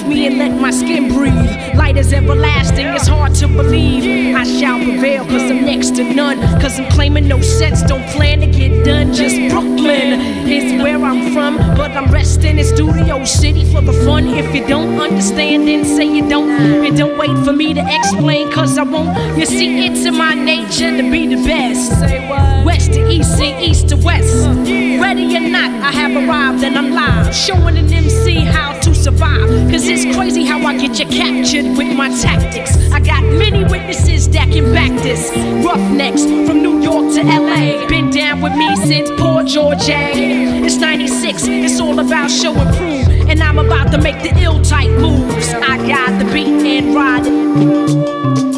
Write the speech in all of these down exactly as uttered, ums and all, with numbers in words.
Leave me and let my skin breathe. Light is everlasting, it's hard to believe. I shall prevail cause I'm next to none. Cause I'm claiming no sets, don't plan to get done. Just Brooklyn is where I'm from, but I'm resting in Studio City for the fun. If you don't understand, then say you don't. And don't wait for me to explain cause I won't. You see, it's in my nature to be the best. West to east and east to west. Ready or not, I have arrived and I'm live, showing an M C how to survive. Cause it's crazy how I get you captured with my tactics. I got many witnesses that can back this. Roughnecks from New York to L A, been down with me since poor George A. It's ninety-six, it's all about show and prove. And I'm about to make the ill type moves. I got the beat and ride it.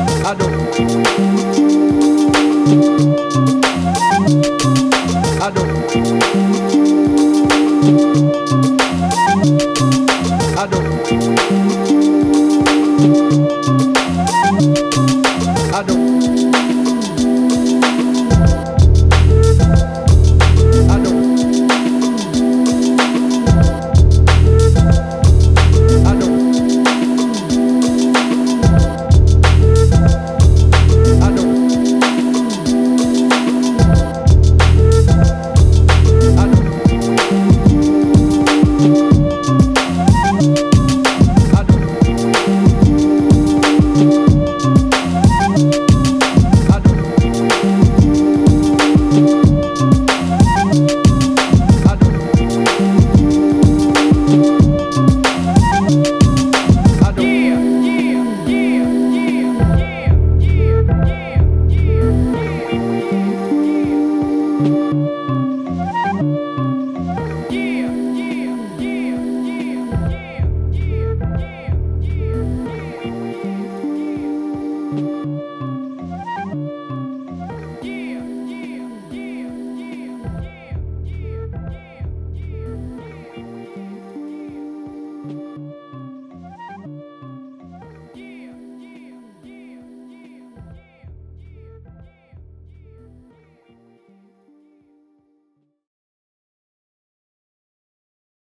I don't